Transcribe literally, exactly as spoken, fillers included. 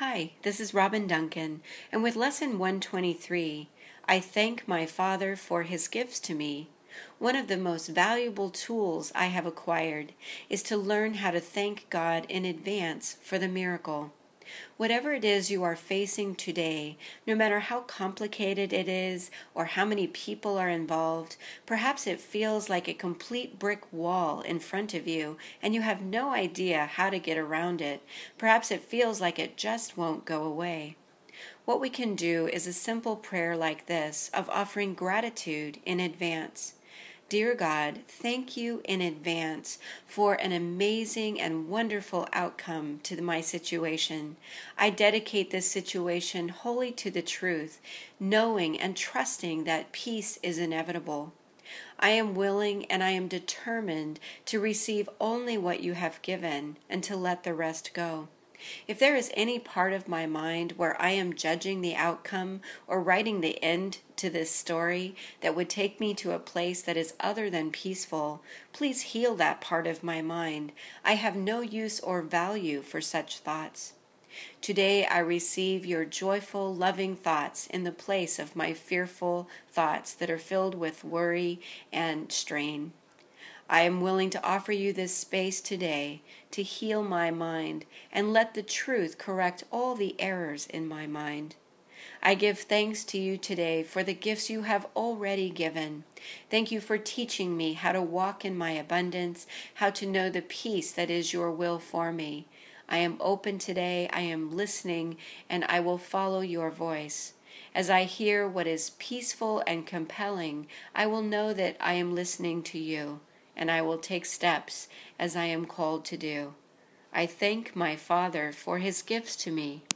Hi, this is Robin Duncan, and with Lesson one twenty-three, I thank my Father for his gifts to me. One of the most valuable tools I have acquired is to learn how to thank God in advance for the miracle. Whatever it is you are facing today, no matter how complicated it is or how many people are involved, perhaps it feels like a complete brick wall in front of you and you have no idea how to get around it. Perhaps it feels like it just won't go away. What we can do is a simple prayer like this of offering gratitude in advance. Dear God, thank you in advance for an amazing and wonderful outcome to my situation. I dedicate this situation wholly to the truth, knowing and trusting that peace is inevitable. I am willing and I am determined to receive only what you have given and to let the rest go. If there is any part of my mind where I am judging the outcome or writing the end to this story that would take me to a place that is other than peaceful, please heal that part of my mind. I have no use or value for such thoughts. Today I receive your joyful, loving thoughts in the place of my fearful thoughts that are filled with worry and strain. I am willing to offer you this space today to heal my mind and let the truth correct all the errors in my mind. I give thanks to you today for the gifts you have already given. Thank you for teaching me how to walk in my abundance, how to know the peace that is your will for me. I am open today, I am listening, and I will follow your voice. As I hear what is peaceful and compelling, I will know that I am listening to you, and I will take steps as I am called to do. I thank my Father for his gifts to me.